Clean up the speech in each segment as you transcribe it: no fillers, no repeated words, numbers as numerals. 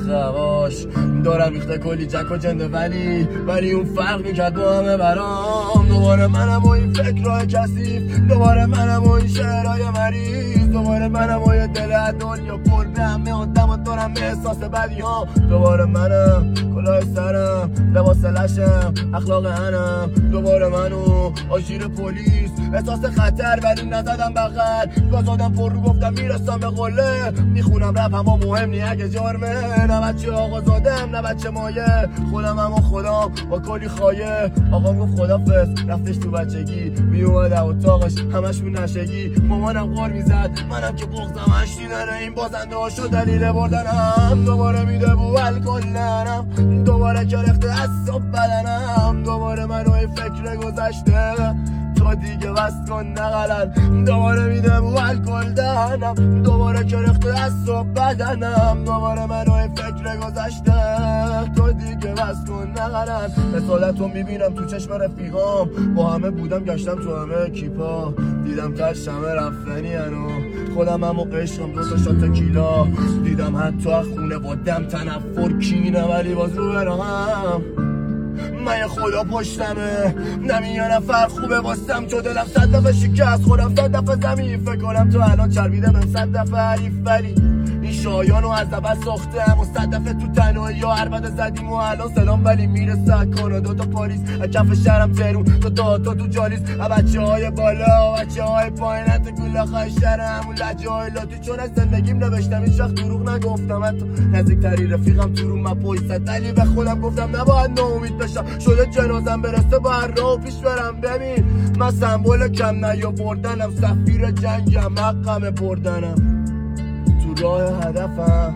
هواش دارم ریخته کلی جک و جنده ولی اون فرق میکرد با همه برام. دوباره منم و این فکرهای کثیف، دوباره منم و این شعرهای مریض، دوباره منم و یه دل از دنیا پر به همه آدم و دارم احساس بدی ها. دوباره منم کلاه سرم، لباس لشم، اخلاق انم، دوباره منو آژیر پلیس، احساس خطر ولی نزدم بغل، گازادم پر رو گفتم میرسم به قله، میخونم رپ اما مهم نی اگه جرمه، نه بچه آقا زادم نه بچه مایه، خودم اما خودم با کلی خایه. آقا گفت خدافظ رفتش تو بچگی، میومد اتاقش همشون نشگی، مامانم غار میزد منم که بغضم اشتیدن این بازنده ها شد دلیل بردنم. دوباره میده بو الکلنم، دوباره کرخته از صبح بدنم، دوباره منو این فکر گذشته تو دیگه بس کن نقلن، دوباره میده بو الکل دهنم، دوباره کرخته از صبح بدنم، دوباره منو این فکر گذشته تو دیگه بس کن نقلن. رسالتو میبینم تو چشم رفیقام، با همه بودم گشتم تو همه کیپا، دیدم تش همه رفتنی هنو، خودم هم و قشقم 2 تا شات تکیلا، دیدم حتی خونه با دم تنفر کینه ولی باز رو برام. من خدا پشتمه نمی یه نفر خوبه واسم، چو دلم 100 دفعه شکست خودم 100 دفعه زمین، فکر کنم تو الان چربیده من 100 دفعه حریف، ولی این شایانو از اول ساختم و 100 دفعه تو تنهایی یا عربده زدیم و الان سلام ولی میرسه کانادا تا پاریس، از کف شهرم تهرون تا تو جالیس، بچه های بالا بچه های پایین حتی گوله خواهی شهر همون لجه های لاتی، چون از زندگیم نوشتم هیچ وقت دروغ نگفتم، حتی نزدیکتری رفیقم تو رو من پایست، ولی به خودم گفتم نباید ناامید بشم، شده جنازم برسه باید راه پیش برم. ببین من سمبل کم نیاوردنم، سفیر جنگم حقم بردنم، تو راه هدفم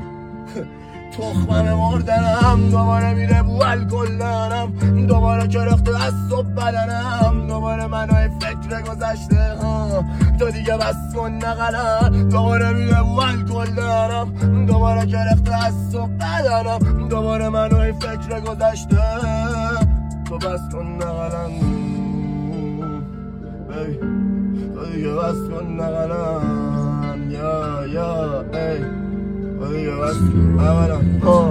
تخمم مردنم، دوباره میره بو الکلنم، دوباره کرخته از صبح بدنم، دوباره منو فکر گذشته تو دیگه بس کن نقلن، دوباره میره بو الکلنم، دوباره کرخته از صبح بدنم، دوباره منو فکر گذشته تو بس کن نقلن، تو دیگه بس کن نقلن، یا ای تو دیگه بس کن نقلن.